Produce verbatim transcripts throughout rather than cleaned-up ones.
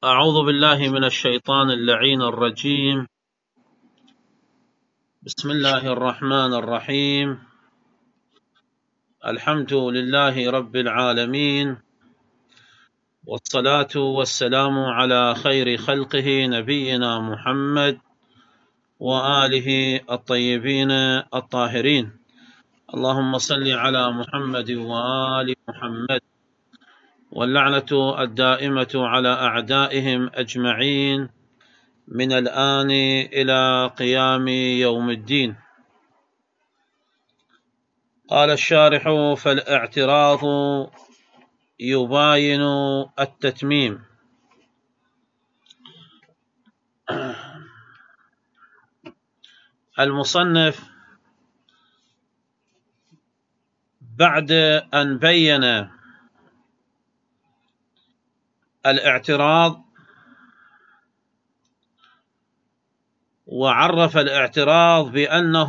أعوذ بالله من الشيطان اللعين الرجيم. بسم الله الرحمن الرحيم. الحمد لله رب العالمين، والصلاة والسلام على خير خلقه نبينا محمد وآله الطيبين الطاهرين. اللهم صل على محمد وآل محمد، واللعنة الدائمة على أعدائهم أجمعين من الآن إلى قيام يوم الدين. قال الشارح: فالاعتراض يباين التتميم. المصنف بعد أن بين الاعتراض وعرف الاعتراض بأنه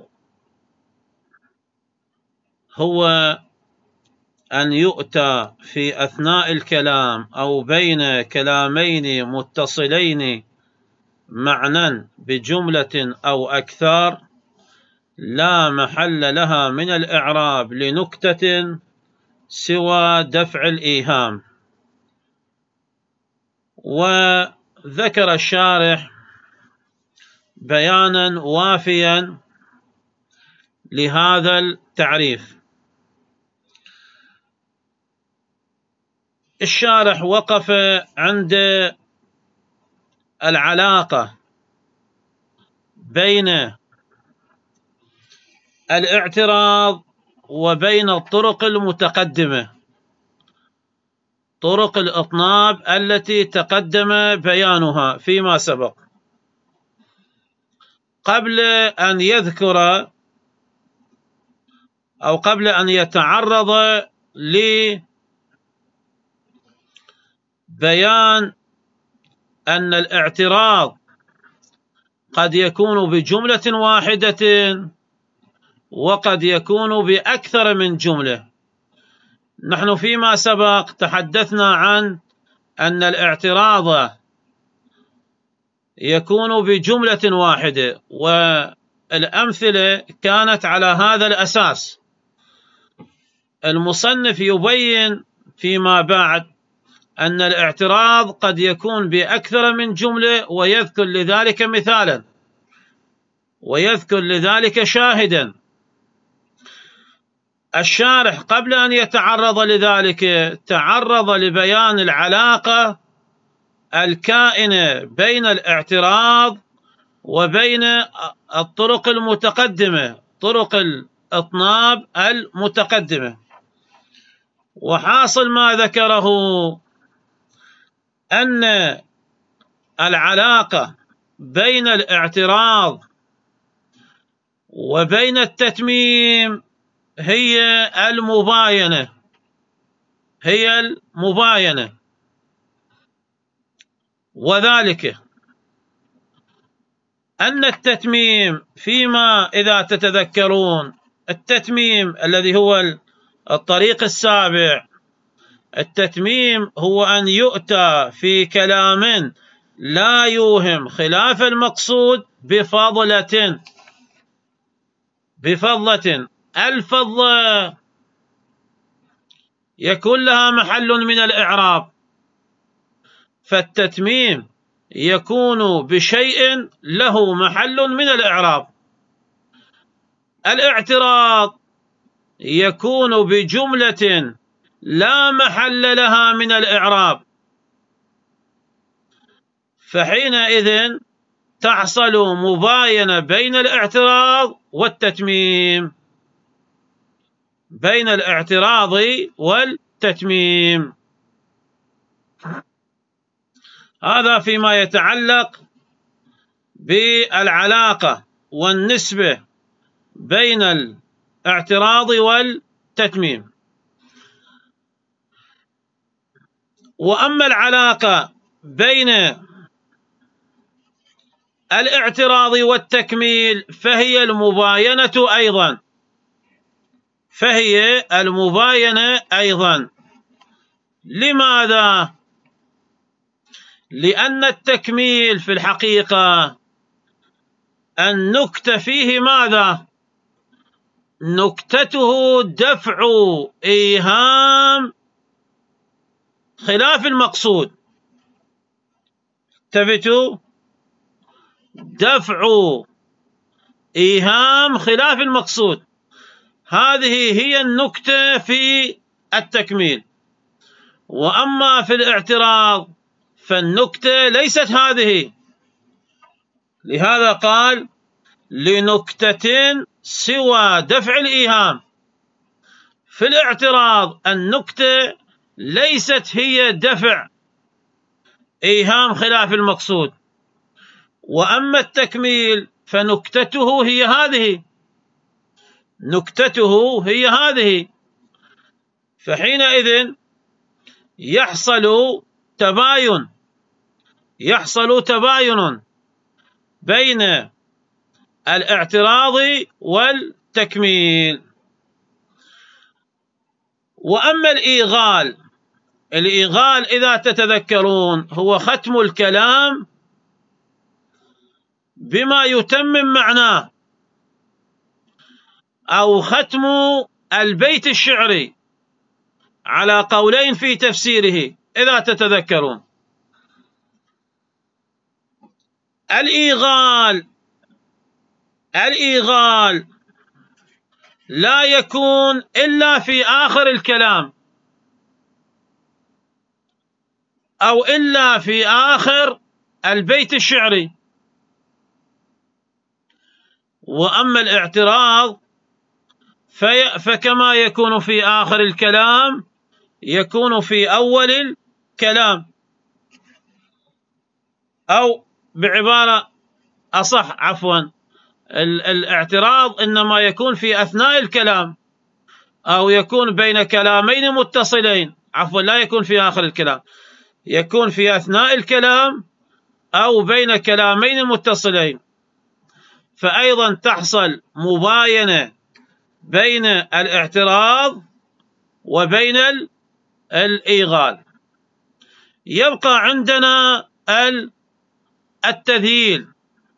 هو أن يؤتى في أثناء الكلام أو بين كلامين متصلين معنى بجملة أو أكثر لا محل لها من الإعراب لنكتة سوى دفع الإيهام. وذكر الشارح بيانا وافيا لهذا التعريف. الشارح وقف عند العلاقة بين الاعتراض وبين الطرق المتقدمة، طرق الإطناب التي تقدم بيانها فيما سبق، قبل أن يذكر أو قبل أن يتعرض لبيان أن الاعتراض قد يكون بجملة واحدة وقد يكون بأكثر من جملة. نحن فيما سبق تحدثنا عن أن الاعتراض يكون بجملة واحدة، والأمثلة كانت على هذا الأساس. المصنف يبين فيما بعد أن الاعتراض قد يكون بأكثر من جملة، ويذكر لذلك مثالا ويذكر لذلك شاهدا. الشارح قبل أن يتعرض لذلك تعرض لبيان العلاقة الكائنة بين الاعتراض وبين الطرق المتقدمة، طرق الإطناب المتقدمة. وحاصل ما ذكره أن العلاقة بين الاعتراض وبين التتميم هي المباينة هي المباينة وذلك أن التتميم فيما إذا تتذكرون التتميم الذي هو الطريق السابع، التتميم هو أن يؤتى في كلام لا يوهم خلاف المقصود بفضلة بفضلة الفضلة يكون لها محل من الإعراب، فالتتميم يكون بشيء له محل من الإعراب. الاعتراض يكون بجملة لا محل لها من الإعراب، فحينئذ تحصل مباينة بين الاعتراض والتتميم بين الاعتراض والتتميم. هذا فيما يتعلق بالعلاقة والنسبة بين الاعتراض والتتميم. وأما العلاقة بين الاعتراض والتكميل فهي المباينة أيضا فهي المباينة أيضا. لماذا؟ لأن التكميل في الحقيقة النكتة فيه ماذا؟ نكتته دفع إيهام خلاف المقصود. انتبهوا، دفع إيهام خلاف المقصود، هذه هي النكتة في التكميل. وأما في الاعتراض فالنكتة ليست هذه، لهذا قال لنكتة سوى دفع الإيهام. في الاعتراض النكتة ليست هي دفع إيهام خلاف المقصود، وأما التكميل فنكتته هي هذه، نكتته هي هذه. فحينئذ يحصل تباين يحصل تباين بين الاعتراض والتكميل. وأما الإيغال، الإيغال إذا تتذكرون هو ختم الكلام بما يتمم معناه، أو ختم البيت الشعري على قولين في تفسيره إذا تتذكرون. الإيغال الإيغال لا يكون إلا في آخر الكلام، أو إلا في آخر البيت الشعري. وأما الاعتراض فكما يكون في آخر الكلام يكون في أول الكلام، أو بعبارة أصح عفوا الاعتراض إنما يكون في أثناء الكلام، أو يكون بين كلامين متصلين، عفوا لا يكون في آخر الكلام، يكون في أثناء الكلام أو بين كلامين متصلين. فأيضا تحصل مباينة بين الاعتراض وبين الإيغال. يبقى عندنا التذييل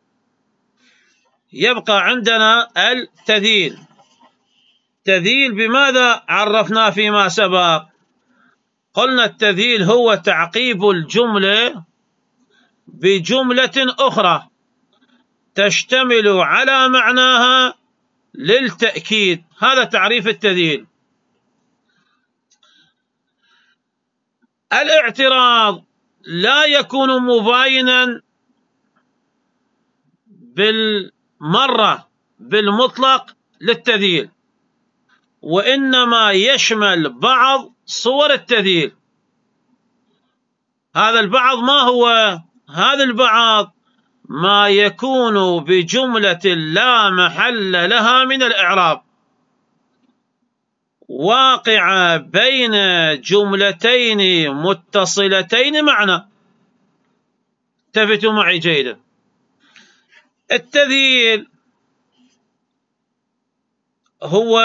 يبقى عندنا التذييل تذييل بماذا عرفناه فيما سبق؟ قلنا التذييل هو تعقيب الجملة بجملة أخرى تشتمل على معناها للتأكيد، هذا تعريف التذييل. الاعتراض لا يكون مباينا بالمرة بالمطلق للتذييل، وإنما يشمل بعض صور التذييل. هذا البعض ما هو؟ هذا البعض ما يكون بجملة لا محل لها من الإعراب، واقعة بين جملتين متصلتين معنى. انتبهوا معي جيدا. التذييل هو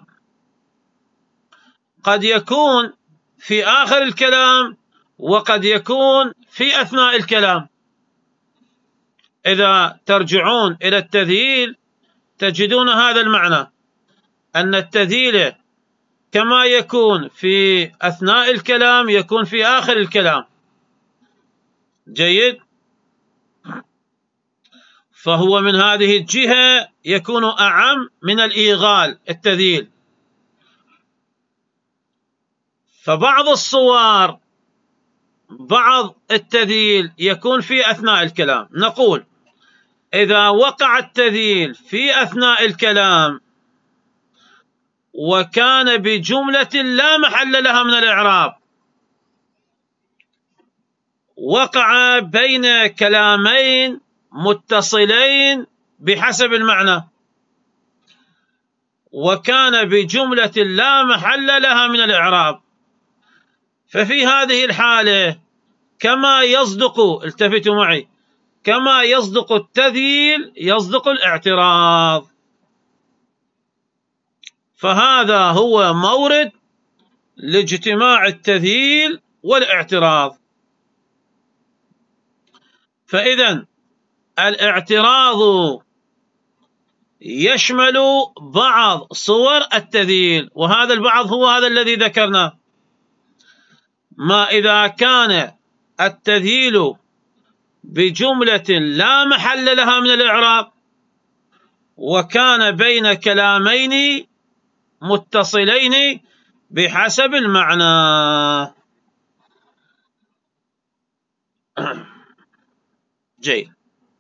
قد يكون في آخر الكلام وقد يكون في أثناء الكلام. إذا ترجعون إلى التذييل تجدون هذا المعنى، أن التذييل كما يكون في أثناء الكلام يكون في آخر الكلام. جيد؟ فهو من هذه الجهة يكون أعم من الإيغال التذييل. فبعض الصور بعض التذييل يكون في أثناء الكلام. نقول إذا وقع التذييل في أثناء الكلام وكان بجملة لا محل لها من الإعراب، وقع بين كلامين متصلين بحسب المعنى، وكان بجملة لا محل لها من الإعراب، ففي هذه الحالة كما يصدق، التفتوا معي، كما يصدق التذييل يصدق الاعتراض. فهذا هو مورد لاجتماع التذييل والاعتراض. فإذا الاعتراض يشمل بعض صور التذييل، وهذا البعض هو هذا الذي ذكرناه. ما إذا كان التذييل بجملة لا محل لها من الإعراب وكان بين كلامين متصلين بحسب المعنى. جيد.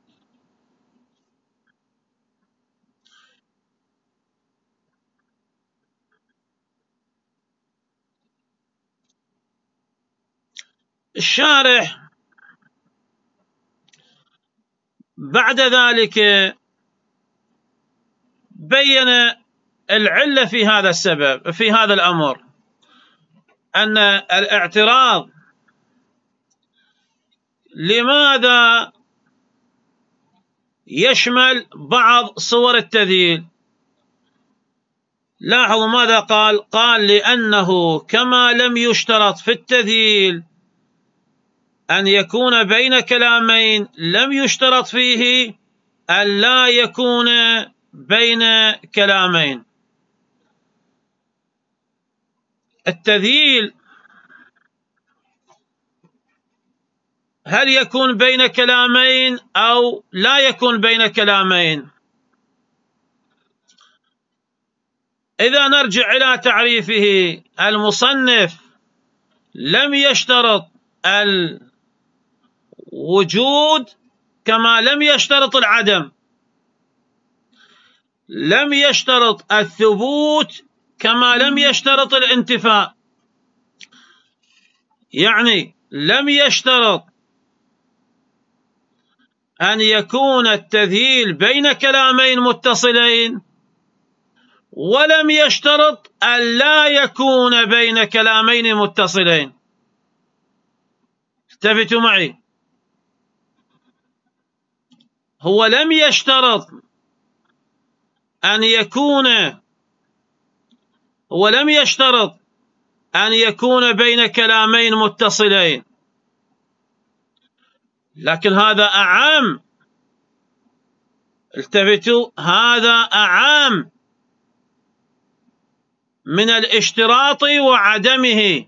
الشارح بعد ذلك بين العلة في هذا السبب، في هذا الأمر، أن الاعتراض لماذا يشمل بعض صور التذييل. لاحظوا ماذا قال؟ قال لأنه كما لم يشترط في التذييل أن يكون بين كلامين، لم يشترط فيه أن لا يكون بين كلامين. التذييل هل يكون بين كلامين أو لا يكون بين كلامين؟ إذا نرجع إلى تعريفه، المصنف لم يشترط الوجود كما لم يشترط العدم، لم يشترط الثبوت كما لم يشترط الانتفاء. يعني لم يشترط أن يكون التذييل بين كلامين متصلين، ولم يشترط أن لا يكون بين كلامين متصلين. التفتوا معي، هو لم يشترط أن يكون هو لم يشترط أن يكون بين كلامين متصلين، لكن هذا أعم. التفتوا، هذا أعم من الاشتراط وعدمه.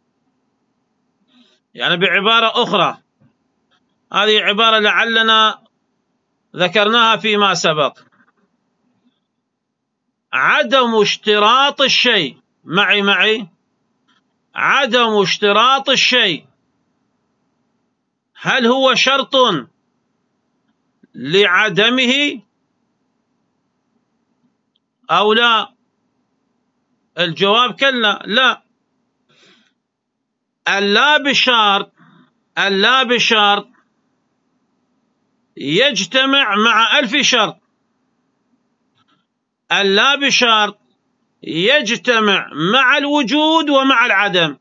يعني بعبارة أخرى، هذه عبارة لعلنا ذكرناها فيما سبق، عدم اشتراط الشيء، معي معي عدم اشتراط الشيء هل هو شرط لعدمه أو لا؟ الجواب كلا، لا. اللا بشرط اللا بشرط يجتمع مع ألف شرط. اللا بشرط يجتمع مع الوجود ومع العدم.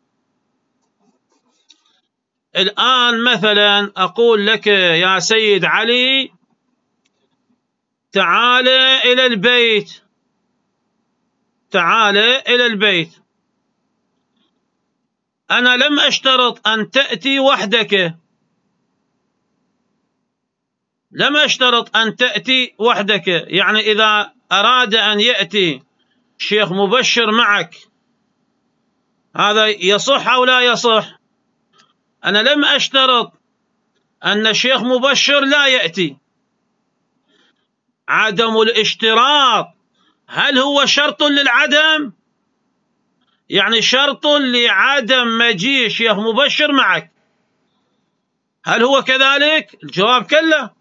الآن مثلا أقول لك يا سيد علي تعال إلى البيت، تعال إلى البيت. أنا لم أشترط أن تأتي وحدك، لم أشترط أن تأتي وحدك. يعني إذا أراد أن يأتي شيخ مبشر معك، هذا يصح أو لا يصح؟ أنا لم أشترط أن شيخ مبشر لا يأتي. عدم الاشتراط هل هو شرط للعدم؟ يعني شرط لعدم مجيء شيخ مبشر معك، هل هو كذلك؟ الجواب كلا.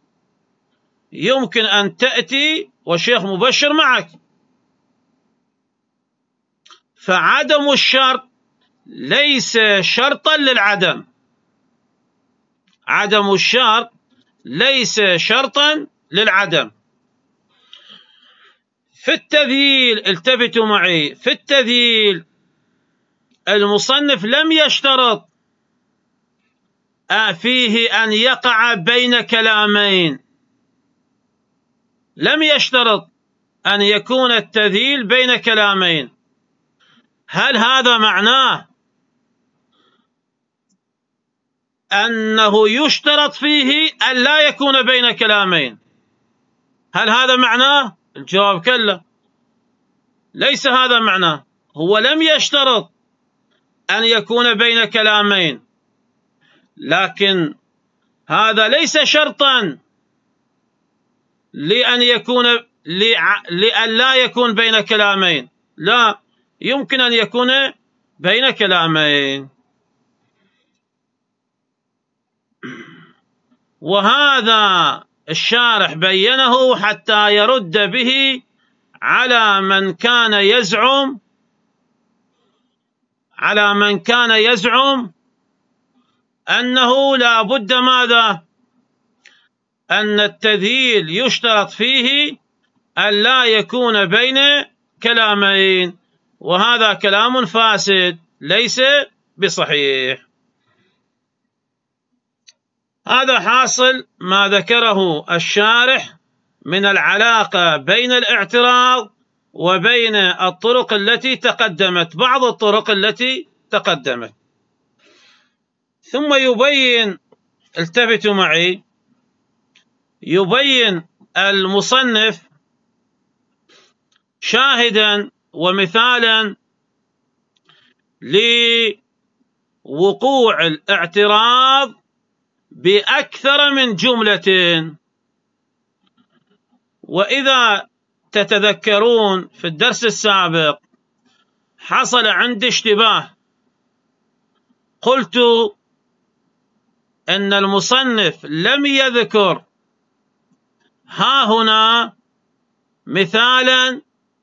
يمكن أن تأتي وشيخ مبشر معك. فعدم الشرط ليس شرطا للعدم، عدم الشرط ليس شرطا للعدم. في التذييل، التفتوا معي، في التذييل المصنف لم يشترط فيه أن يقع بين كلامين، لم يشترط أن يكون التذييل بين كلامين. هل هذا معناه أنه يشترط فيه أن لا يكون بين كلامين. هل هذا معناه؟ الجواب كلا، ليس هذا معناه. هو لم يشترط أن يكون بين كلامين، لكن هذا ليس شرطا لأن يكون لأن لا يكون بين كلامين، لا، يمكن أن يكون بين كلامين. وهذا الشارح بينه حتى يرد به على من كان يزعم على من كان يزعم أنه لا بد ماذا؟ أن التذييل يشترط فيه أن لا يكون بين كلامين، وهذا كلام فاسد ليس بصحيح. هذا حاصل ما ذكره الشارح من العلاقة بين الاعتراض وبين الطرق التي تقدمت، بعض الطرق التي تقدمت. ثم يبين، التفتوا معي، يبين المصنف شاهدا ومثالا لوقوع الاعتراض بأكثر من جملة. وإذا تتذكرون في الدرس السابق حصل عندي اشتباه، قلت أن المصنف لم يذكر ها هنا مثالا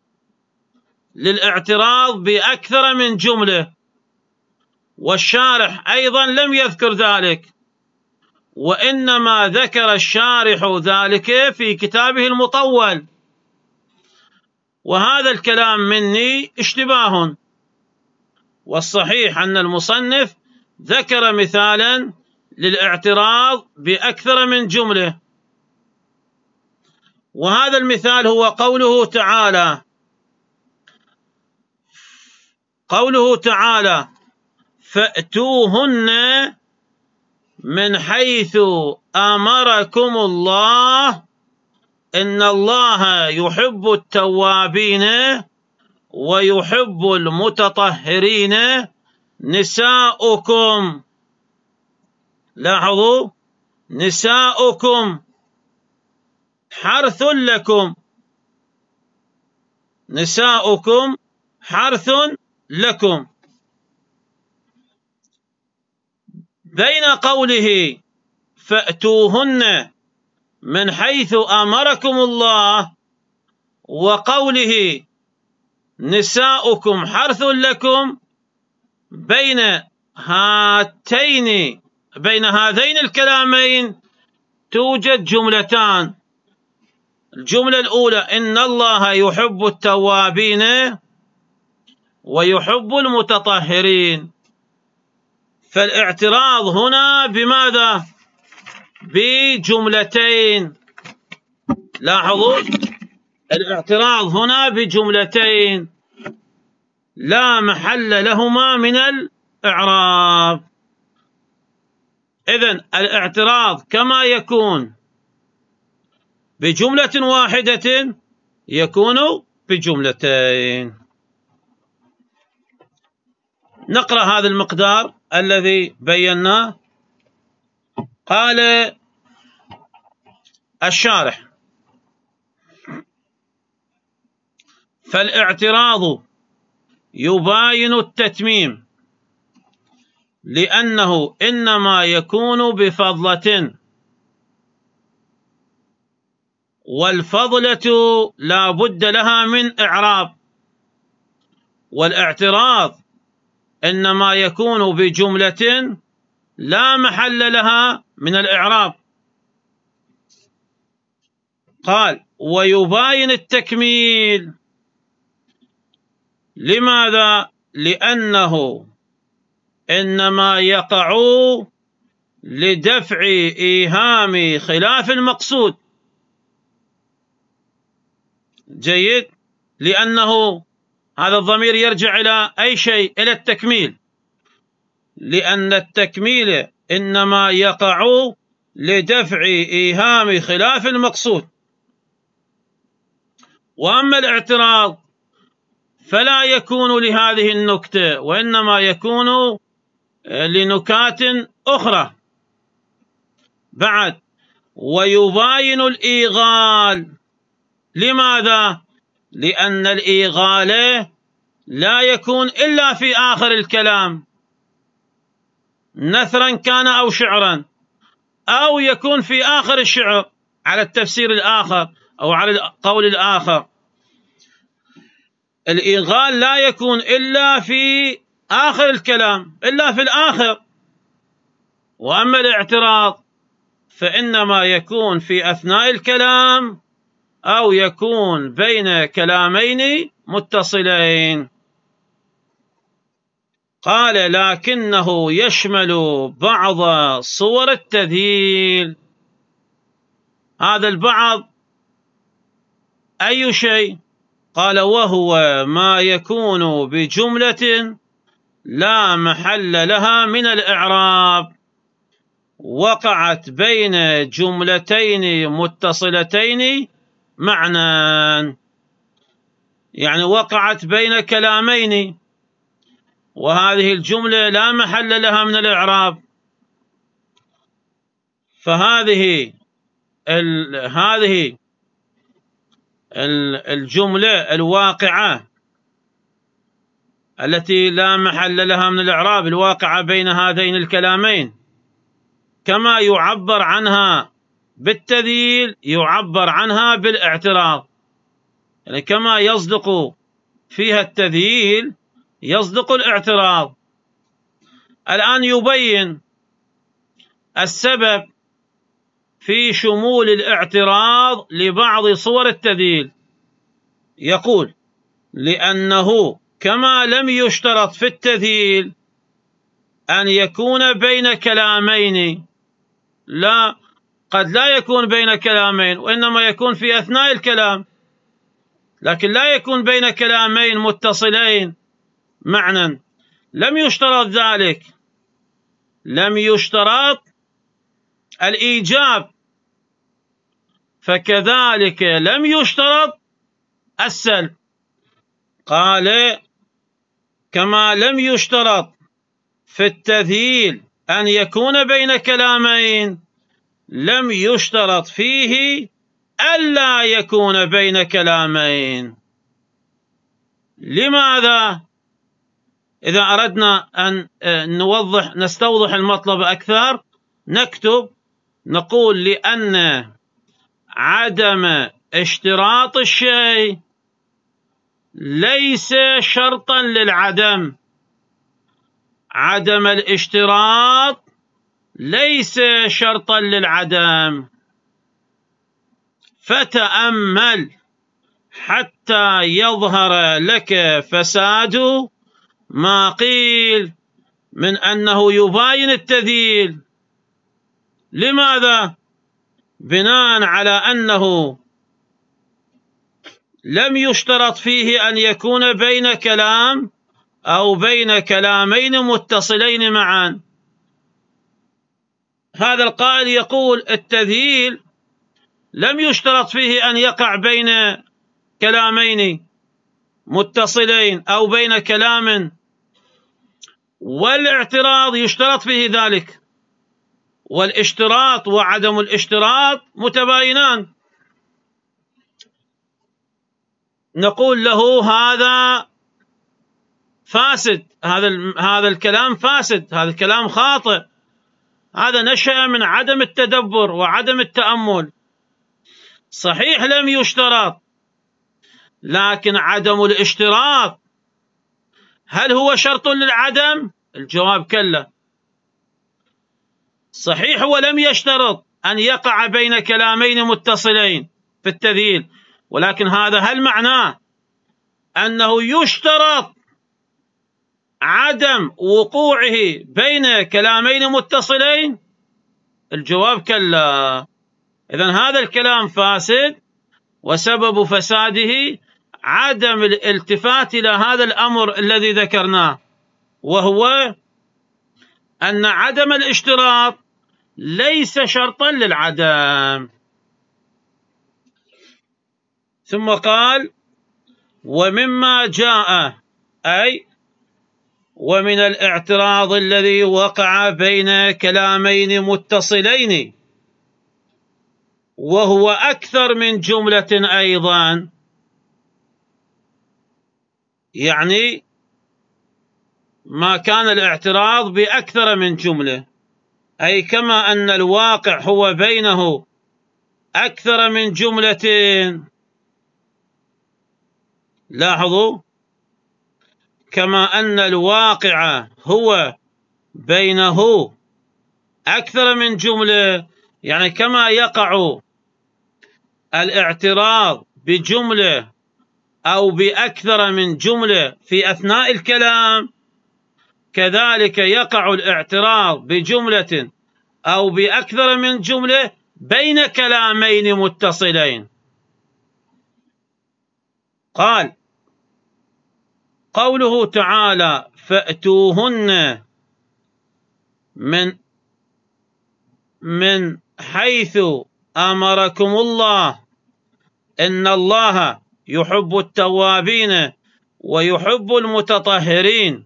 للاعتراض بأكثر من جملة، والشارح أيضا لم يذكر ذلك، وإنما ذكر الشارح ذلك في كتابه المطول. وهذا الكلام مني اشتباه، والصحيح أن المصنف ذكر مثالا للاعتراض بأكثر من جملة، وهذا المثال هو قوله تعالى قوله تعالى فأتوهن من حيث أمركم الله إن الله يحب التوابين ويحب المتطهرين نساؤكم، لاحظوا، نساؤكم حرث لكم، نساؤكم حرث لكم. بين قوله فأتوهن من حيث أمركم الله وقوله نساؤكم حرث لكم، بين هاتين بين هذين الكلامين توجد جملتان. الجملة الأولى إن الله يحب التوابين ويحب المتطهرين. فالاعتراض هنا بماذا؟ بجملتين. لاحظوا، الاعتراض هنا بجملتين لا محل لهما من الإعراب. إذن الاعتراض كما يكون بجملة واحدة يكون بجملتين. نقرأ هذا المقدار الذي بيناه. قال الشارح فالاعتراض يباين التتميم لأنه إنما يكون بفضلة، والفضلة لا بد لها من إعراب، والاعتراض إنما يكون بجملة لا محل لها من الإعراب. قال ويباين التكميل. لماذا؟ لأنه إنما يقع لدفع إيهام خلاف المقصود. جيد، لأنه هذا الضمير يرجع إلى أي شيء؟ إلى التكميل، لأن التكميل إنما يقع لدفع إيهام خلاف المقصود. وأما الاعتراض فلا يكون لهذه النكتة، وإنما يكون لنكات أخرى. بعد، ويباين الإيغال. لماذا؟ لأن الإيغال لا يكون إلا في آخر الكلام، نثرا كان أو شعرا، أو يكون في آخر الشعر على التفسير الآخر أو على القول الآخر. الإيغال لا يكون إلا في آخر الكلام، إلا في الآخر. وأما الاعتراض فإنما يكون في أثناء الكلام أو يكون بين كلامين متصلين. قال: لكنه يشمل بعض صور التذييل. هذا البعض أي شيء؟ قال: وهو ما يكون بجملة لا محل لها من الإعراب، وقعت بين جملتين متصلتين معنى، يعني وقعت بين كلامين، وهذه الجملة لا محل لها من الإعراب. فهذه ال... هذه الجملة الواقعة التي لا محل لها من الإعراب، الواقعة بين هذين الكلامين، كما يعبر عنها بالتذييل يعبر عنها بالاعتراض. يعني كما يصدق فيها التذييل يصدق الاعتراض. الآن يبين السبب في شمول الاعتراض لبعض صور التذييل. يقول: لأنه كما لم يشترط في التذييل أن يكون بين كلامين، لا، قد لا يكون بين كلامين وإنما يكون في أثناء الكلام، لكن لا يكون بين كلامين متصلين معنى. لم يشترط ذلك، لم يشترط الإيجاب، فكذلك لم يشترط السلب. قال: كما لم يشترط في التذييل أن يكون بين كلامين، لم يشترط فيه ألا يكون بين كلامين. لماذا؟ إذا أردنا أن نوضح نستوضح المطلب أكثر نكتب نقول: لأن عدم اشتراط الشيء ليس شرطا للعدم. عدم الاشتراط ليس شرطا للعدم. فتأمل حتى يظهر لك فساد ما قيل من أنه يباين التذييل. لماذا؟ بناء على أنه لم يشترط فيه أن يكون بين كلام أو بين كلامين متصلين معا. هذا القائل يقول: التذييل لم يشترط فيه أن يقع بين كلامين متصلين أو بين كلام، والاعتراض يشترط فيه ذلك، والاشتراط وعدم الاشتراط متباينان. نقول له: هذا فاسد، هذا هذا الكلام فاسد، هذا الكلام خاطئ، هذا نشأ من عدم التدبر وعدم التأمل. صحيح لم يشترط، لكن عدم الاشتراط هل هو شرط للعدم؟ الجواب كلا. صحيح ولم يشترط أن يقع بين كلامين متصلين في التذييل، ولكن هذا هل معناه أنه يشترط عدم وقوعه بين كلامين متصلين؟ الجواب كلا. إذن هذا الكلام فاسد، وسبب فساده عدم الالتفات إلى هذا الأمر الذي ذكرناه، وهو أن عدم الاشتراط ليس شرطا للعدم. ثم قال: ومما جاء، أي ومن الاعتراض الذي وقع بين كلامين متصلين وهو أكثر من جملة أيضا، يعني ما كان الاعتراض بأكثر من جملة، أي كما أن الواقع هو بينه أكثر من جملة. لاحظوا، كما أن الواقع هو بينه أكثر من جملة، يعني كما يقع الاعتراض بجملة أو بأكثر من جملة في أثناء الكلام، كذلك يقع الاعتراض بجملة أو بأكثر من جملة بين كلامين متصلين. قال: قوله تعالى: فأتوهن من من حيث أمركم الله إن الله يحب التوابين ويحب المتطهرين،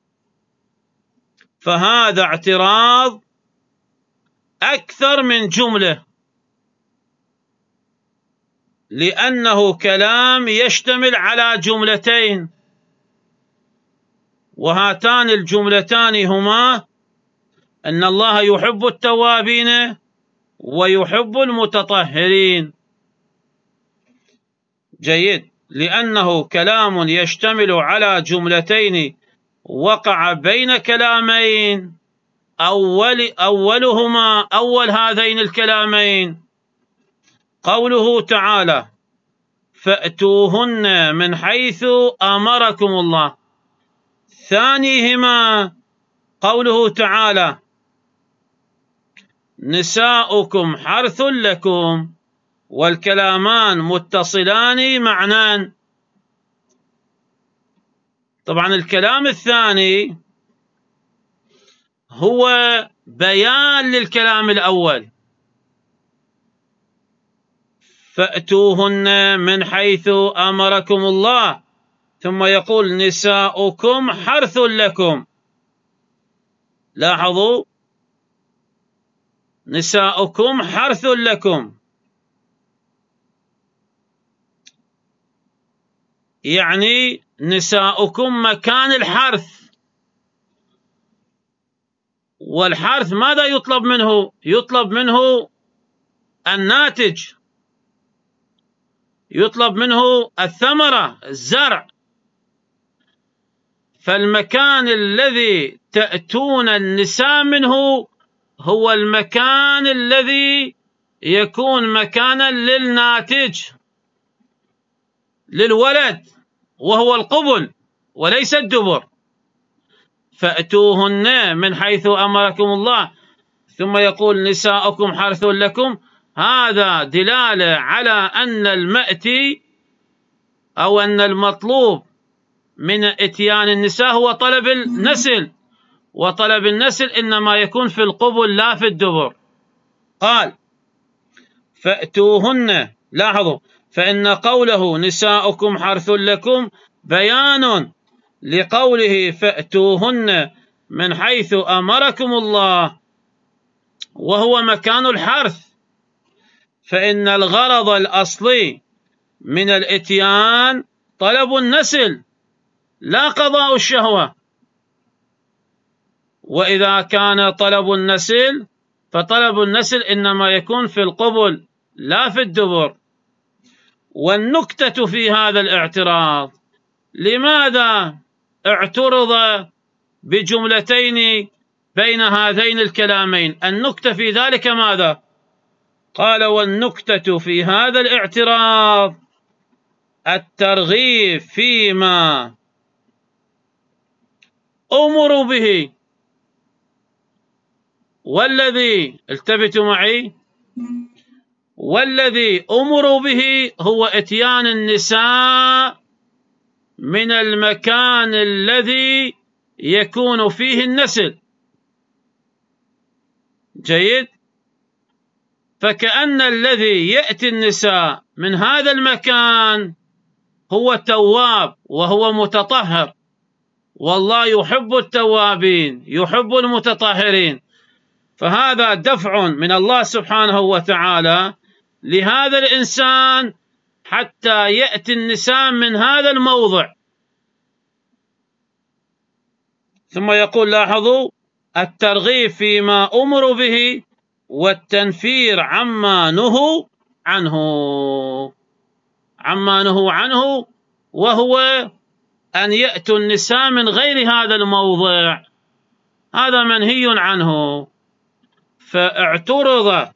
فهذا اعتراض أكثر من جملة، لأنه كلام يشتمل على جملتين، وهاتان الجملتان هما أن الله يحب التوابين ويحب المتطهرين. جيد، لأنه كلام يشتمل على جملتين وقع بين كلامين، أول أولهما أول هذين الكلامين قوله تعالى: فأتوهن من حيث أمركم الله، ثانيهما قوله تعالى: نساؤكم حرث لكم، والكلامان متصلان معنان. طبعا الكلام الثاني هو بيان للكلام الأول: فأتوهن من حيث أمركم الله، ثم يقول: نساؤكم حرث لكم. لاحظوا، نساؤكم حرث لكم، يعني نساؤكم مكان الحرث، والحرث ماذا يطلب منه؟ يطلب منه الناتج، يطلب منه الثمرة، الزرع. فالمكان الذي تأتون النساء منه هو المكان الذي يكون مكانا للناتج، للولد، وهو القبل وليس الدبر. فأتوهن من حيث أمركم الله، ثم يقول: نساؤكم حرث لكم. هذا دلالة على أن المأتي أو أن المطلوب من إتيان النساء هو طلب النسل، وطلب النسل إنما يكون في القبل لا في الدبر. قال: فأتوهن. لاحظوا، فإن قوله نساؤكم حرث لكم بيان لقوله فأتوهن من حيث أمركم الله، وهو مكان الحرث. فإن الغرض الأصلي من الإتيان طلب النسل لا قضاء الشهوة، وإذا كان طلب النسل فطلب النسل إنما يكون في القبل لا في الدبر. والنكتة في هذا الاعتراض: لماذا اعترض بجملتين بين هذين الكلامين؟ النكتة في ذلك ماذا؟ قال: والنكتة في هذا الاعتراض الترغيب فيما أمروا به، والذي التفتوا معي والذي أمروا به هو إتيان النساء من المكان الذي يكون فيه النسل، جيد. فكأن الذي يأتي النساء من هذا المكان هو تواب وهو متطهر، والله يحب التوابين يحب المتطهرين، فهذا دفع من الله سبحانه وتعالى لهذا الإنسان حتى يأتي النساء من هذا الموضع. ثم يقول لاحظوا الترغيب فيما أمروا به والتنفير عما نهوا عنه، عما نهوا عنه وهو أن يأتوا النساء من غير هذا الموضع، هذا منهي عنه. فاعترض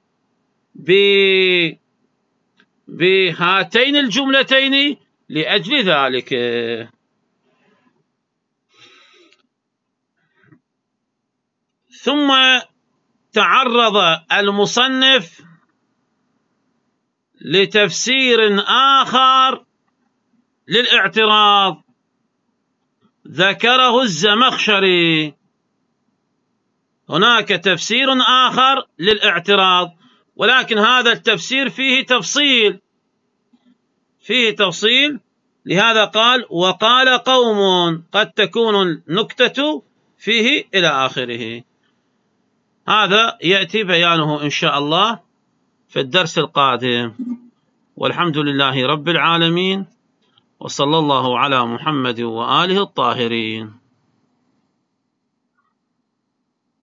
بهاتين الجملتين لأجل ذلك. ثم تعرض المصنف لتفسير آخر للاعتراض ذكره الزمخشري. هناك تفسير آخر للاعتراض، ولكن هذا التفسير فيه تفصيل فيه تفصيل لهذا قال وقال قوم قد تكون النكتة فيه إلى آخره. هذا يأتي بيانه إن شاء الله في الدرس القادم، والحمد لله رب العالمين، وصلى الله على محمد وآله الطاهرين.